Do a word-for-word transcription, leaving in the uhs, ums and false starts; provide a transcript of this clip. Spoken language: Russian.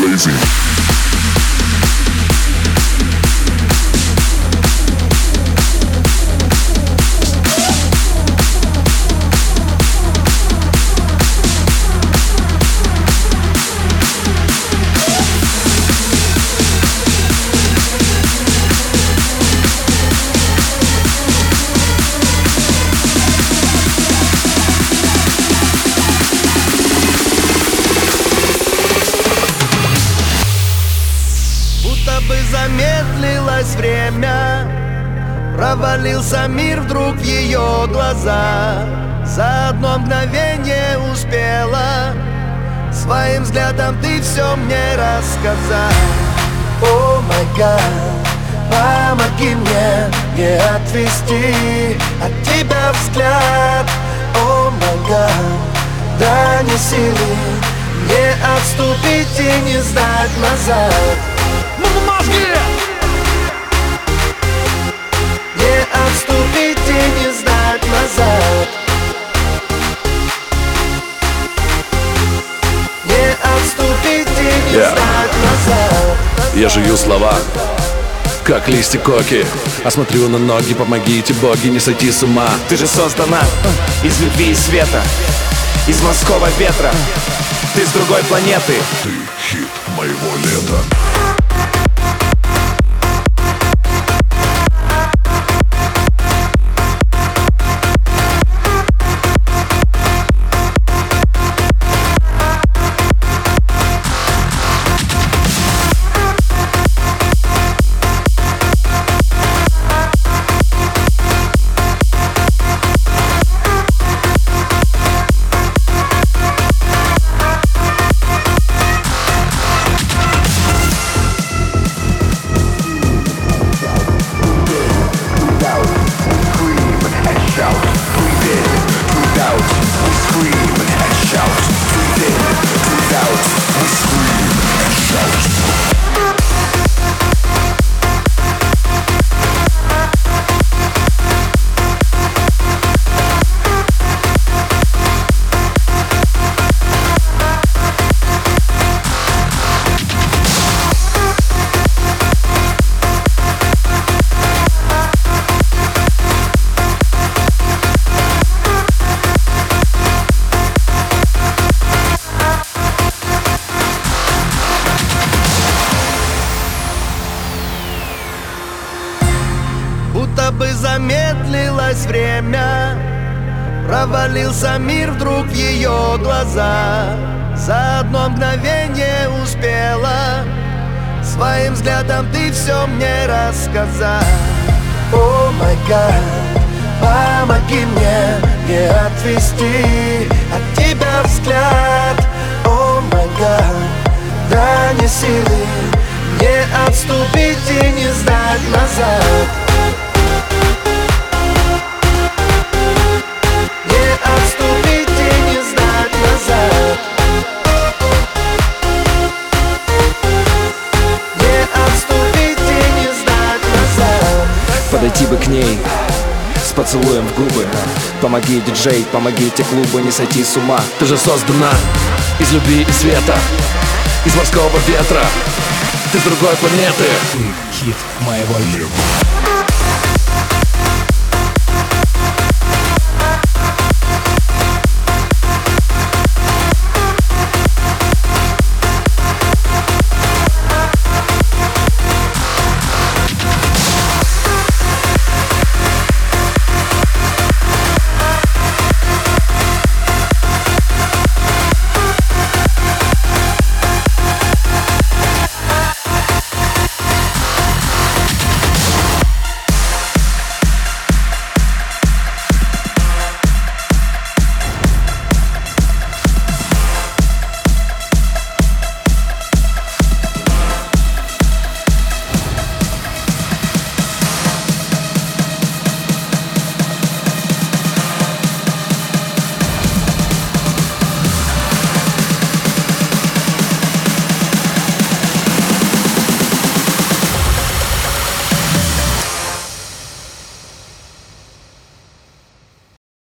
blazing. Замедлилось время, провалился мир вдруг в ее глаза. За одно мгновение успела своим взглядом ты все мне рассказать. О май гад, помоги мне не отвести от тебя взгляд. О май гад, дай мне силы не отступить и не сдать назад. Не отступить и не сдать назад. Не отступить и не yeah. сдать назад. Я жую слова, как листья коки, а смотрю на ноги, помогите боги не сойти с ума. Ты же создана из любви и света, из морского ветра. Ты с другой планеты. Ты хит моего лета. Будто бы замедлилось время, провалился мир вдруг в ее глаза. За одно мгновение успела своим взглядом ты все мне рассказать. О май гад, помоги мне не отвести от тебя взгляд. О май гад, дай мне силы не отступить и не сдать назад. Подойти бы к ней с поцелуем в губы. Помоги, диджей, помогите клубу не сойти с ума. Ты же создана из любви и света, из морского ветра. Ты с другой планеты. Ты хит моего лета.